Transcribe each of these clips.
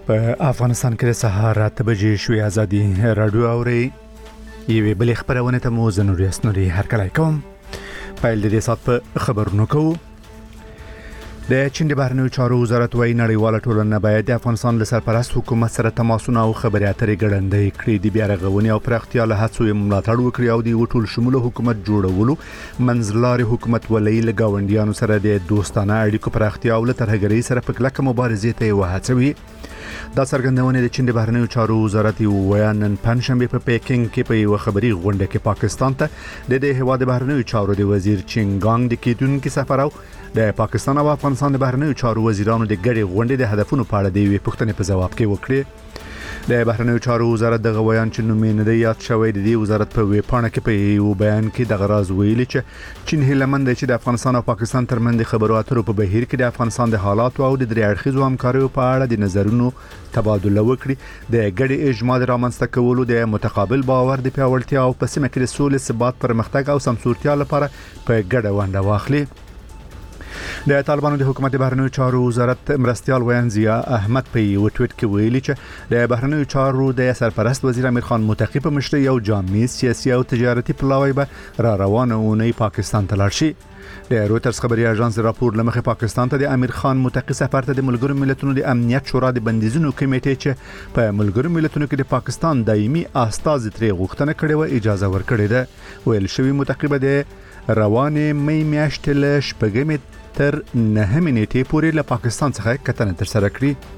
په افغانستان کې د سهار 8 بجې شوې ازادي رادیو اوري یوه بل خبرونه ته مو زنوري اسنوري هرکلای کوم پیل دې سات په خبرونو کوو د چین د بهرنیو چارو وزارت وايي نړیواله ټولنه باید د افغانستان له سرپرست حکومت سره تماسونه او خبرې اترې ګړندې کړي د بیا رغونې او پراختیا له هڅو ملاتړ وکړي او د ټول شموله حکومت جوړولو منځلاري حکومت ولې له گاونډیانو سره د دوستانه اړیکو پراختیا او له ترهګرۍ سره په کلکه مبارزې ته وهڅوي دا څرګندونه د چین د بهرنیو چارو وزارت ویان پنځشنبه په پیکینګ کې په یو خبري غونډه کې پاکستان ته د هیواد بهرنیو چارو د وزیر چینګانګ د کیدونکو سفر او د پاکستان او افغانستان د بهرنیو چارو وزیرانو د ګډې غونډې د هدفونو په اړه د یوې پوښتنې په جواب کې وکړي د بهرنیو چارو وزارت د غویان چې نومې نه دی یاد شوی د دې وزارت په ویبپاڼه کې په یو بیان کې د غراز ویلي چې چین هیلمند چې د افغانستان او پاکستان ترمنځ خبرو اترو په بهیر کې د افغانستان د حالات او د درې اړخیزو همکاریو په اړه د نظرونو تبادله وکړي د ګډې اجماع رامنځته کولو د متقابل باور د پیاوړتیا او په سیمه کې د سولې ثبات پرمختګ او سمسورتیا لپاره په ګډه ونډه واخلي د طالبانو د حکومت بهرنیو چارو وزارت مرستيال ویان ضیا احمد په یو ټویټ کې ویلي چې د بهرنیو چارو د سرپرست وزیر امیر خان متقی په مشرۍ یو جامع سیاسي او تجارتي پلاوی به را روانه ونی پاکستان ته لاړ شي د رويټرز خبري اژانس راپور لمخې پاکستان ته د امیر خان متقی سفر ته د ملګرو ملتونو د امنیت شورا د بندیزونو کمیټې چې په ملګرو ملتونو کې د پاکستان دایمي استازي ترې غوښتنه کړې و اجازه ورکړې ده ویل شوی متقی به د روانه مې میاشتې له شپږمې تر 9 نیټې پورې له پاکستان څخه کتنه تر سره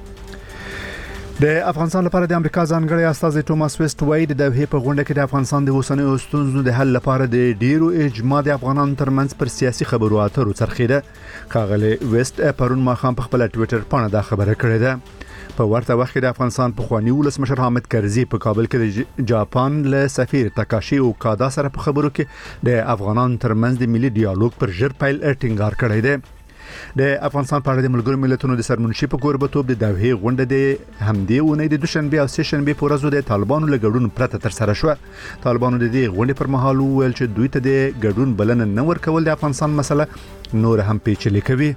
کړې د افغانستان لپاره د امریکا ځانګړي استازي ټوماس ویسټ وایي د دوه په غونډه کې د افغانستان د اوسنیو ستونزو د حل لپاره د ډیرو اجماع د افغانانو ترمنځ پر سیاسي خبرو اترو څرخیده کاغله ویسټ پرون ماخام په خپل ټوئیټر باندې دا خبره کړې ده په ورته وخت کې د افغانستان په خواني ولسمشر حامد کرزي په کابل کې د جاپان له سفیر تاکاشي اوکادا سره په خبرو کې د افغانانو ترمنځ د ملي ډیالوګ پر ژر پیل ټینګار کړی دی د افغانستان په اړه د ملګرو ملتونو د سرمنشي په کوربتوب د دوه غونډه د همدې ونې د دوشنبه او سهشنبه په ورځو د طالبانو له ګډون پرته تر سره شو طالبانو د دې غونډې پر مهال ویل چې دوی ته د ګډون بلنه نه ورکول د افغانستان مسله نور هم پیچلې کوي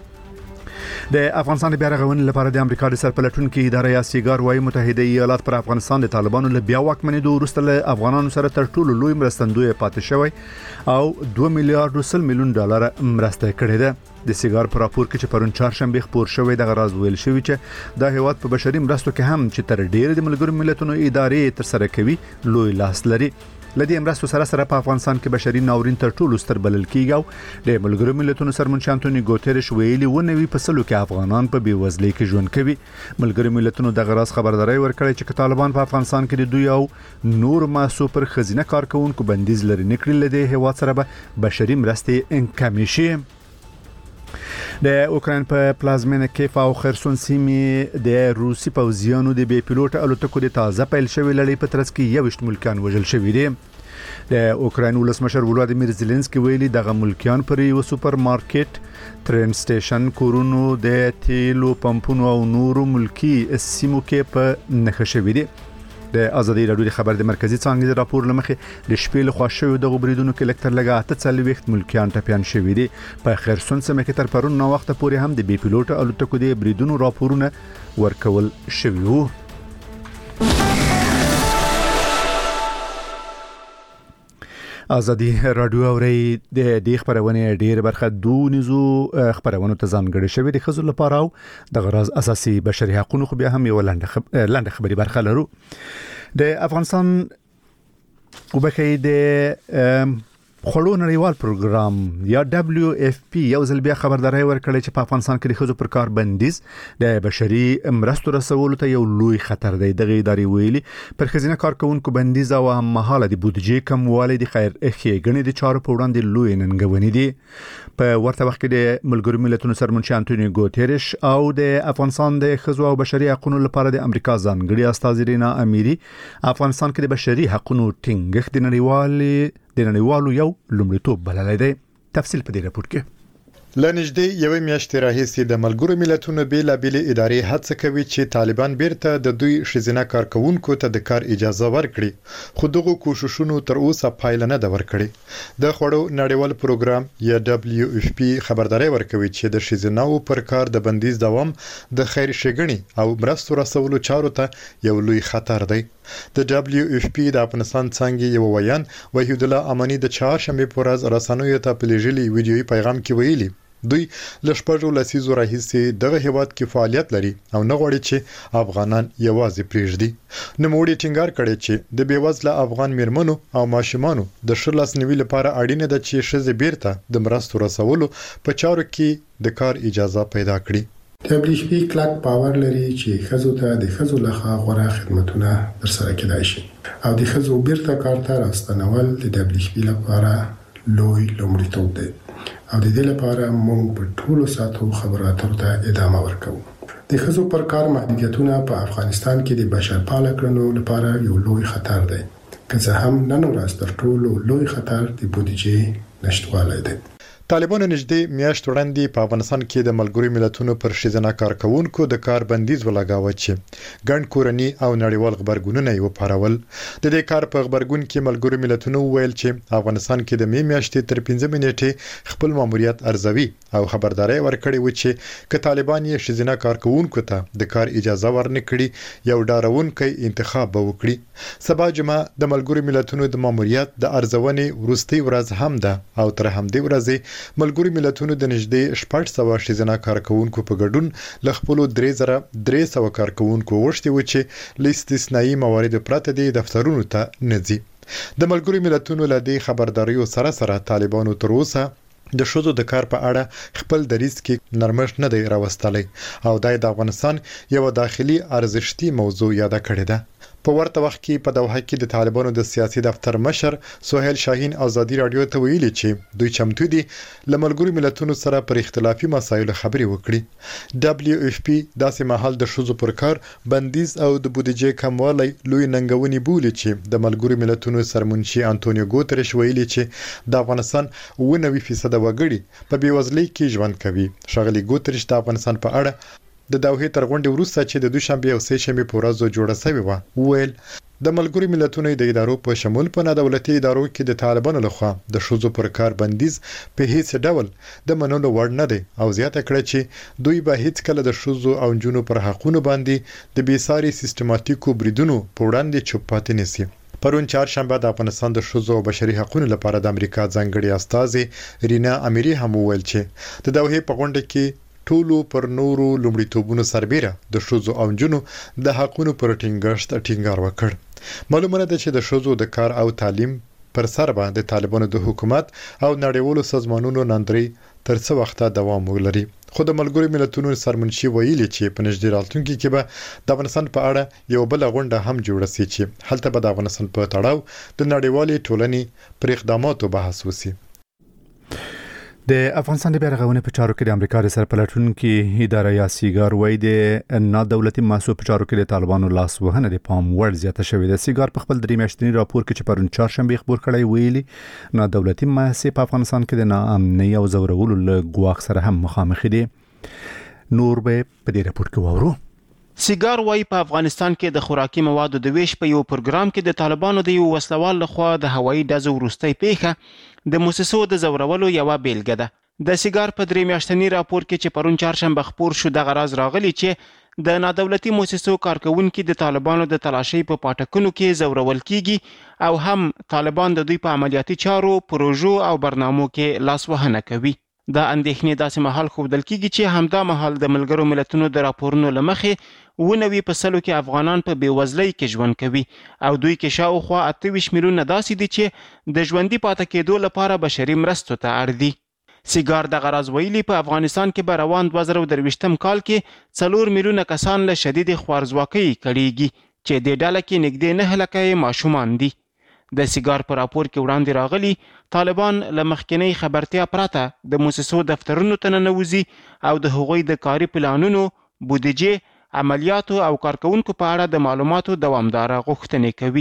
د افغانستان د بیا رغونې لپاره د امریکا د سرپلټونکو ادارې یا سیګار وايي متحده ایالات پر افغانستان د طالبانو له بیا واکمنېدو وروسته له افغانانو سره تر ټولو لوی مرستندوی پاتې شوی او 2 میلیارډ ملیون ډالر مرسته کړې ده د سیګار پر راپور کې چې پرون چهارشنبه خبر شوی د غراز ویل شوی چې د هیواد په بشري مرستو کې هم چې تر ډیر د ملګرو ملتونو ادارې تر سره کوي لوی لاس لري لدې امرستو سره په افغانستان کې بشري ناورین تر ټولو ستر بلل کیږي د ملګرو ملتونو سرمنشي انټونی ګوتيرش ویلي ونوي په سلو کې افغانان په بیوزلۍ کې ژوند کوي ملګرو ملتونو د غراز خبرداري ورکړی چې طالبان په افغانستان کې د دوی او نور ماسو پر خزینه کارکونکو بندیز لري نکړي لدې هیواد سره به بشري مرستې کمې شي د اوکرين په پلازمینه کیف او خرسون سیمې د روسي پوځیانو د بي پيلوټ الوتکو د تازه پیل شوی لړۍ په ترڅ کې 21 ملکان وژل شوی دي د اوکرين ولسمشر ولادیمیر زيلنسکي ویلي دغه ملکیان پر یو سوپر مارکیټ ترین سټیشن کورونو د تیلو پمپونو او نورو ملکی سیمو کې په نخښه شوی دي د ازادي رادیو د خبر د مرکزی څنګه د راپور لمخې د شپې له خوښیو د غبريدونو کې لکتر لګا 48 ملکیان ټپيان شوی دي په خرسون سیمه کې تر پرون نو وخت پورې هم د بي پيلوټ الوتکو د بریدونو راپورونه ورکول شوی وو ازادي رادیو اوري د دې خبرونه ډیر برخه دونیزو خبرونه ته ځانګړي شوی د خزل لپاره او د غرض اساسي بشري حقوقو خو بیا هم یو لاندې خبري برخه لرو د افغانستان وبکې د خړو نړیوال پروګرام یا WFP یو ځل بیا خبرداري ورکړي چې په افغانستان کې د خزو پر کار بندیز د بشري مرستو رسولو ته یو لوی خطر دی د ادارې ویلي پر خزینه کارکونکو بندیز او مهاله د بودیجې کموالی د خیر ښېګڼې د چارو په وړاندې لوی ننګونې دي په ورته وخت کې د ملګرو ملتونو سرمنشي انټونی ګوتيرش او د افغانستان د خزو او بشري حقوقو لپاره د امریکا ځانګړي استازي رینا اميري افغانستان کې د بشري حقوقو ټینګښت د نړیوالو یو لومړیتوب بللی دی تفصیل په دې راپور کې لنږدې یوې میاشتې راهیسې د ملګرو ملتونو بېلابېلې ادارې هڅه کوي چې طالبان بیرته د دوی ښځینه کارکونکو ته د کار اجازه ورکړي، خو دغه کوښښونو تر اوسه پایله نه ده ورکړې. د خوړو نړیوال پروګرام یا WFP خبرداري ورکوي چې د ښځیناو پر کار د بندیز دوام د خیر ښېګڼې او مرستو رسولو چارو ته یو لوی خطر دی. د WFP د افغانستان څنګه یو ویان وحید الله امانی د چهارشنبه په ورځ رسنیو ته په لېږلي ویډیويي پیغام کې ویلي دوی لشپږو لسیزو راهیسې دغه هیواد کې فعالیت لري او نه غواړي چې افغانان یوازې پرېږدي. نوموړي ټینګار کړی چې د بیوزله افغان میرمنو او ماشومانو د ښه لاسنیوي لپاره اړینه ده چې ښځې بیرته د مرستو رسولو په چارو کې د کار اجازه پیدا کړي. WFP کلک باور لري چې ښځو ته د ښځو لخوا غوره خدمتونه ترسره کېدای شي او د ښځو بیرته کار ته راستنول د WFP لپاره لوی لومړیتوب دی او د دې لپاره موږ په ټولو ساتو خبرو اترو ته ادامه ورکوو. د ښځو پر کار محدودیتونه په افغانستان کې د بشرپاله کړنو لپاره یو لوی خطر دی، که څه هم نن ورځ تر ټولو لوی خطر د بودیجې نشټوالی دی. طالبانو نږدې میاشت وړاندې په افغانستان کې د ملګرو ملتونو پر ښځینه کارکونکو د کار بندیز ولګاوه چې ګڼ کورني او نړیوال خبرګونونه یې وپارول. د دې کار په خبرګون کې ملګرو ملتونو ویل چې افغانستان کې د می میاشتې تر 15 نیټې خپل ماموریت ارزوي او خبرداري ورکړي و چې که طالبان یې ښځینه کارکونکو ته د کار اجازه ورنکړي یو ډاروونکی انتخاب به وکړي. سبا جمعه د ملګرو ملتونو د ماموریت د ارزونې وروستۍ ورځ هم ده او تر همدې ورځې ملګرو ملتونو د نږدې 400 ښځینه کارکونکو په ګډون ل خپل 3300 کارکونکو وشتي و چې ل استثنایی موارد پرته د دفترونو ته نځي. د ملګرو ملتونو له دې خبرداريو سره طالبانو تر اوسه د ښځو د کار په اړه خپل دریځ کې نرمښت نه دی راوستلی او د افغانستان یو داخلي ارزښتي موضوع یاد کړی ده. په ورته وخت کې په دوحه کې د طالبانو د سیاسي دفتر مشر سهیل شاهین ازادي رادیو ته ویلي چې دوی چمتو دي له ملګرو ملتونو سره پر اختلافي مسایلو خبرې وکړي. WFP داسې مهال د ښځو پر کار بندیز او د بودیجې کموالی لوی ننګونې بولي چې د ملګرو ملتونو سرمنشي انټونیو ګوتریش ویلي چې د افغانستان 90% وګړي په بیوزلۍ کې ژوند کوي. ښاغلي ګوتریش د افغانستان په اړه د دوحې تر غونډې وروسته چې د دوشنبه او سه شنبه په ورځ جوړه شوې و ویل د ملګرو ملتونو د ادارو په شمول په نادولتي ادارو کې د طالبانو لخوا د ښځو پر کار بندیز په هیڅ ډول د منلو وړ نه دی او زیاته کړه چې دوی به هیڅ کله د ښځو او نجونو پر حقوقو باندې د بیساري سیستماتیکو بریدونو په وړاندې چوپ پاتې نشي. پرون چهارشنبه د افغانستان د ښځو او بشري حقوقو لپاره د امریکا ځانګړي استاذ رینا اميري هم ویل چې د دوحې په غونډه کې ټولو پر نورو لومړیتوبونو سربېره د ښځو او نجونو د حقوقو پر ټینګار وکړ. معلومه ده چې د ښځو د کار او تعلیم پر سر باندې طالبانو د حکومت او نړیوالو سازمانونو نندري تر څو وخت دوام ولري. خو د ملګرو ملتونو سرمنشي ویلي چې په نږدې راتلونکي کې به د افغانستان په اړه یو بل غونډه هم جوړه شي چې هلته به د افغانستان په تړاو د نړیوالې ټولنې پر اقداماتو بحث وشي. د افغانستان د بیارغونې په چارو کې د امریکا د سرپلټونکو اداره یا سیګار وای د نادولتي مؤسسو په چارو کې د طالبانو لاس وهنه د پام وړ زیاته شوې ده. سیګار په خپل درې میاشتنی راپور کې چې پرون چهارشنبه خبر کړی ویلي نادولتي مؤسسې په افغانستان کې د ناامنۍ او زورولو له ګواښ سره هم مخامخ دي. نور به په دې راپور کې وورو. سیګار وای په افغانستان کې د خوراکي موادو د ویش په یو پروګرام کې د طالبانو د یو وسلوال لخوا د هوایي ډزو وروستۍ پیښه د مؤسسو د زورولو یو بیلګه ده. د سیګار په درې میاشتنی راپور کې چې پرون چهارشنبه خبر شو د غراض راغلی چې د نادولتي مؤسسو کارکونکو د طالبانو د تلاشي په پټکونو کې زورول کیږي او هم طالبان د دوی په عملیاتي چارو، پروژو او برنامو کې لاس وهنه کوي. دا اندېښنې داسې مهال ښودل کیږي چې همدا مهال د ملګرو ملتونو د راپورونو له مخې 90% کې افغانان په بیوزلۍ کې ژوند کوي او دوی کې شاوخوا 28 میلیونه داسې دي چې د ژوندۍ پاتې کېدو لپاره بشري مرستو ته اړ دي. سیګار د غراض ویلي په افغانستان کې به روان 2023 کال کې 4 میلیونه کسان له شدید خوارځواکۍ کړيږي چې د ډله کې نږدې 9 لکه ماشومان دي. د سیګار په راپور کې وړاندې راغلي طالبان له مخکنی خبرتیا پرته د مؤسسو دفترونو ته ننوځي او د هغوی د کاري پلانونو، بودیجې، عملیاتو او کارکونکو په اړه د معلوماتو دوامداره غوښتنې کوي.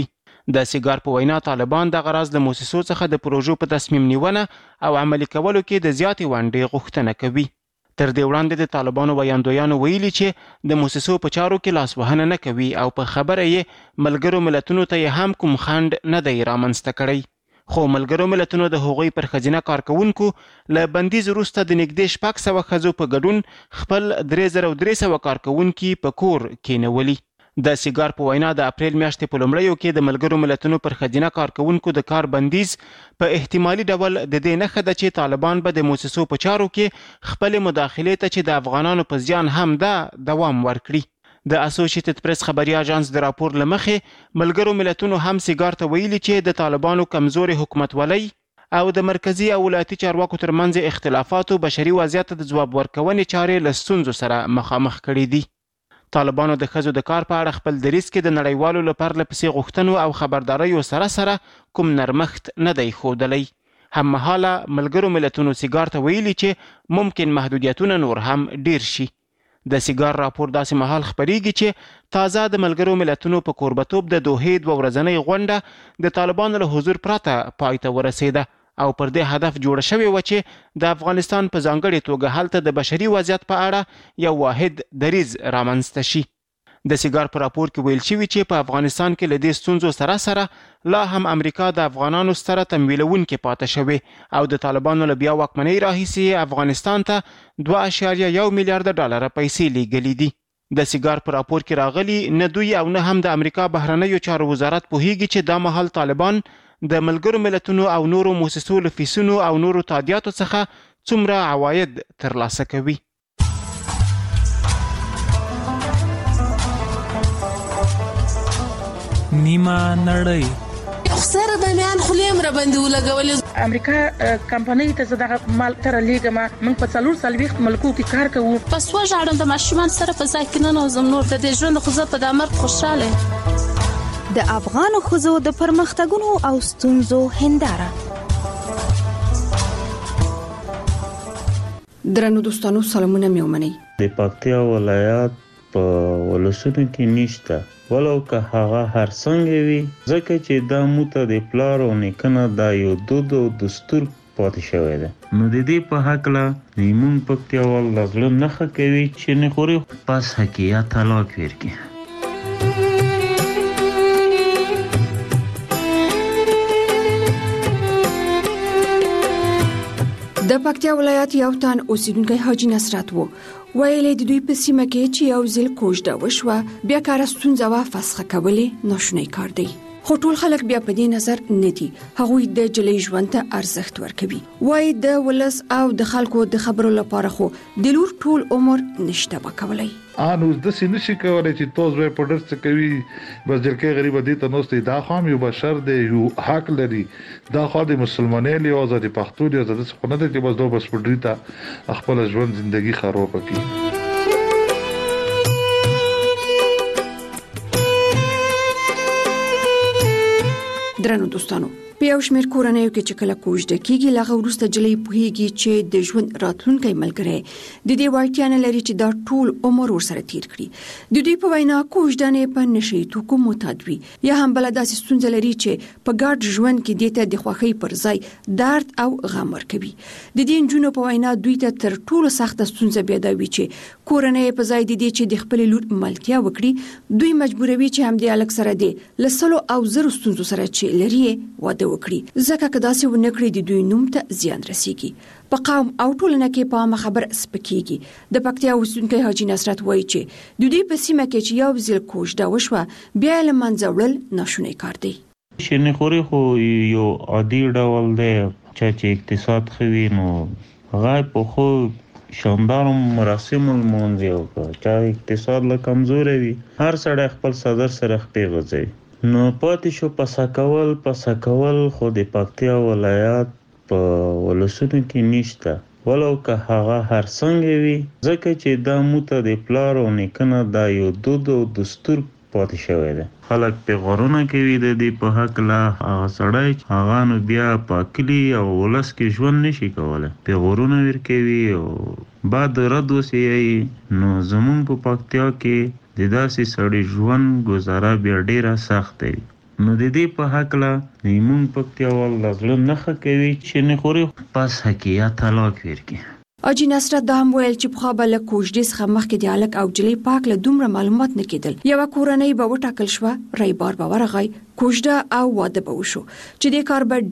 د سیګار په وینا طالبان د غرض د موسسو څخه د پروژو په تصمیم نیونه او عملي کولو کې د زیاتې ونډې غوښتنه کوي. تر دې وړاندې د طالبانو ویاندویانو ویلي چې د موسسو په چارو کې لاسوهنه نه کوي او په خبره یې ملګرو ملتونو ته هم کوم خنډ نه دی رامنځته کړی. خو ملګرو ملتونو د هغوی پر ښځینه کارکوونکو له بندیز وروسته د نږدې 600 ښځو په ګډون خپل 3300 کارکوونکي په کور کېنولي. د سیګار په وینا د اپریل میاشتې په لومړیو کې د ملګرو ملتونو پر ښځینه کارکوونکو د کار بندیز په احتمالي ډول د دې نښه ده چې طالبان به د موسسو په چارو کې خپل مداخلې ته چې د افغانانو په زیان هم ده دوام ورکړي. د اسوسییټډ پریس خبري اژانس د راپور لمخې ملګرو ملتونو هم سیګار ته ویلي چې د طالبانو کمزوري حکومتولۍ او د مرکزی او ولایتي چارواکو ترمنځ اختلافاتو بشري وضعیت د ځواب ورکونې چارې له ستونزو سره مخامخ کړي دي. طالبانو د ښځو د کار په اړه خپل دریځ کې د نړیوالو له پرله پسې غوښتنو او خبرداریو سره کوم نرمښت نه دی ښودلی. هممهاله ملګرو ملتونو سیګار ته ویلي چې ممکن محدودیتونه نور هم ډیر شي. د سیګار راپور داسې مهال خپریږي چې تازه د ملګرو ملتونو په کوربتوب د دوحې 2 ورځنۍ غونډه د طالبانو له حضور پرته پای ته ورسېده او پر دې هدف جوړه شوې و چې د افغانستان په ځانګړې توګه هلته د بشري وضعیت په اړه یو واحد دریځ رامنځته شي. د سیګار په راپور کې ویل شوي چې په افغانستان کې له دې ستونزو سره لا هم امریکا د افغانانو ستره تمویلونکې پاتې شوې او د طالبانو له بیا واکمنۍ راهیسې افغانستان ته 2.1 میلیارډ ډالر پیسې لیږلي دي. د سیګار په راپور کې راغلي نه دوی او نه هم د امریکا بهرنیو چارو وزارت پوهیږي چې دا مهال طالبان د ملګرو ملتونو او نورو موسسو له فیسونو او نورو تادیاتو څخه څومره عواید ترلاسه کوي. نیمه نړۍ خسر د میان خلیم را باندې ولګولې. امریکا کمپنۍ ته زداغه مال تر لیګما موږ په 440 ملکو کې کار کوو. پس وژاړم د ماشومان سره په ځای کې نه نوزم نور د دې ژوند خو زه په دامر خوشاله. د افغان ښځو د پرمختګونو او ستونزو هنداره. درنو دوستانو سلامونه مې ومنئ. د پکتیا ولایت په ولسونو کې نشته ولو که هغه هر څنګه وي ځکه چې دا موته د پلار او نیکنه دا یو دود او دستور پاتې شوی دی. نو د دې په هکله زموږ پکتیاوال د زړه نښه کوي چې نه خوري پس حقیقت طلاق ورکړي. د پکتیا ولایت یو تن اوسیدونکی حاجی نصرت وو ویلې د دوی په سیمه کې چې یو ځل کوژده وشوه بیا کار ستونزه وا فسخه کولې ناشونی کار دی. خو ټول خلک بیا په دې نظر نه دي. هغوی د جلې ژوند ته ارزښت ورکوي. وای د ولس او د خلکو د خبرو لپاره خو د لور ټول عمر نشته وکولای. انو د سینې شي کولای چې توز به پډر څه کوي بس جلکې غریب دي ته نوستي دا خام یو بشر دی یو حق لري دا خو د مسلمانۍ له آزادي پښتو دی آزاد څه نه دي چې بس دوه بس پډری ته خپل ژوند ژوندۍ خراب کړي. درنو دوستانو په یو شمېر کورنیو کې چې کله کوژده کیږي لغه وروسته جلې پوهیږي چې د ژوند راتلونکی ملګری د دې وړتیا نه لري چې دا ټول عمر ورسره تیر کړي. د دوی په وینا کوژده نه په نشي توکو معتاد وي یا هم بل داسې ستونزه لري چې په ګډ ژوند کې دته د خوښۍ پر ځای درد او غم ورکوي. د دې جنونو په وینا دوی ته تر ټولو سخت ستونزه بیا دا وي چې کورنۍ په ځای د دې چې د خپل لور ملتیا وکړي دوی مجبوروي چې هم د الک سره دی لسلو او زرو ستونزو سره چې لري واده وکړي ځکه که داسې ونه کړي د دوی نوم ته زیان رسیږي. په قوم او ټولنه کې په عامه خبر سپکیږي. د پکتیا اوسیدونکی حاجی نصرت وایي چې د دوی په سیمه کې چې یو ځل کوژده وشوه بیا له منځه وړل ناشونی کار دی. شینخوري خو یو عادي ډول دی چې اقتصاد خوي نو غای په خو شاندار مراسم المنځ یو چې اقتصاد له کمزوري وي هر سړی خپل صدر سره خپې غځي نو پاتې شو پسا کول خو د پکتیا ولایت په ولسونو کې نشته ولو که هغه هر څنګه وي ځکه چې دا موته د پلار او نیکنه دا یو دود او دستور پاتې شوی دی. خلک په غرونه کوي د دې په حق لا هغه سړی هغه نو بیا پاکلی او ولس کې ژوند نشي کولای په غرونه ور کوي او بعد رد وسیي نو زمون په پکتیا کې د داسې سړی ژوند گزاره بیا ډیره سخت دی. نو د دې په حق لا نیمون پکتیاوال لازله نخه کوي چې نه خوري پس حقیقت طلاق ورکی. اجي نصرت دا هم ویل چې په خابل کوژدې څخه مخکې د الک او جلی پاک له دومره معلومات نه کېدل. یو کورنۍ به وټاکل شو، رای بار به ورغی، کوژده او واده به وشو چې د کار به